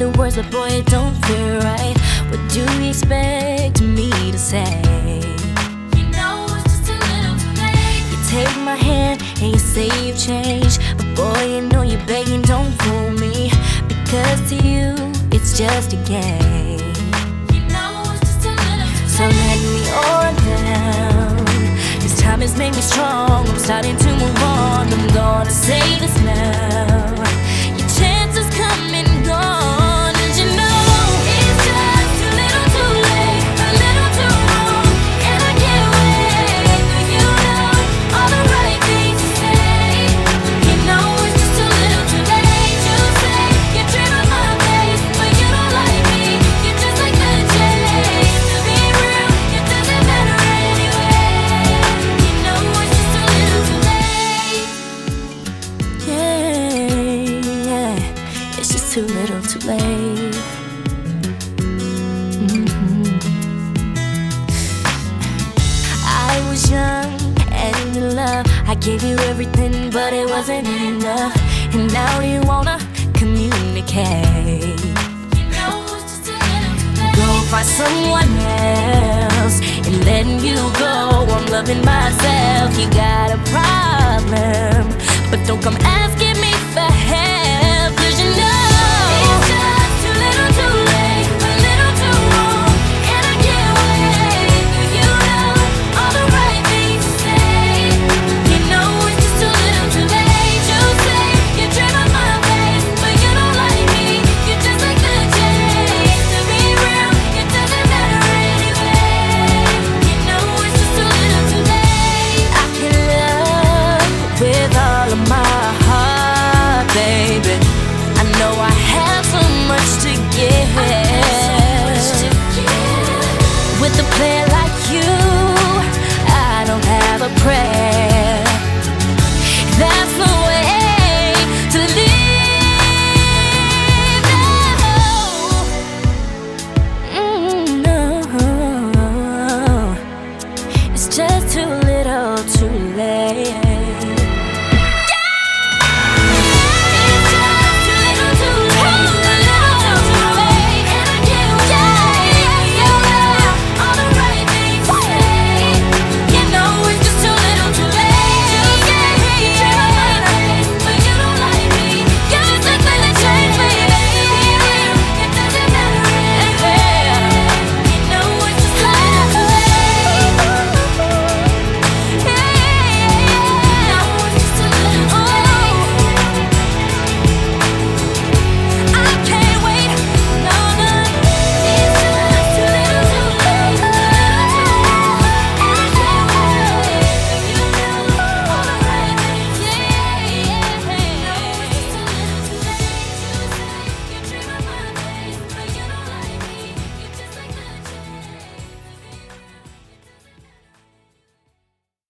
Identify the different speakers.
Speaker 1: your words, but boy, it don't feel right. What do you expect me to say? You know it's just a little too late. You take my hand and you say you've changed, but boy, you know you're begging, don't fool me, because to you, it's just a game. You know it's just a little too late. So let me on down. This time has made me strong. I'm starting to move on. I'm gonna say this now. Your chances come and gone, and you know it's just a little too late, a little too wrong, and I can't wait for you to know all the right things to say. You know it's just a little too late. You say you dream of my face, but you don't like me. You're just like the chase. To be real, it doesn't matter anyway. You know it's just a little too late. Yeah, it's just too little too late. I was young and in love. I gave you everything, but it wasn't enough. And now you wanna communicate. You know it's just a little too late. Go find someone else and letting you go. I'm loving myself. You got a problem, but don't come asking